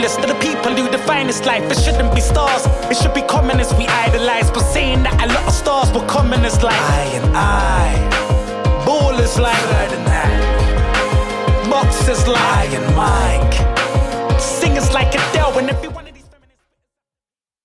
humblest of the people who define this life. It shouldn't be stars, it should be commoners we idolize. But saying that a lot of stars were commoners like I and I, ballers like boxers like I and mine.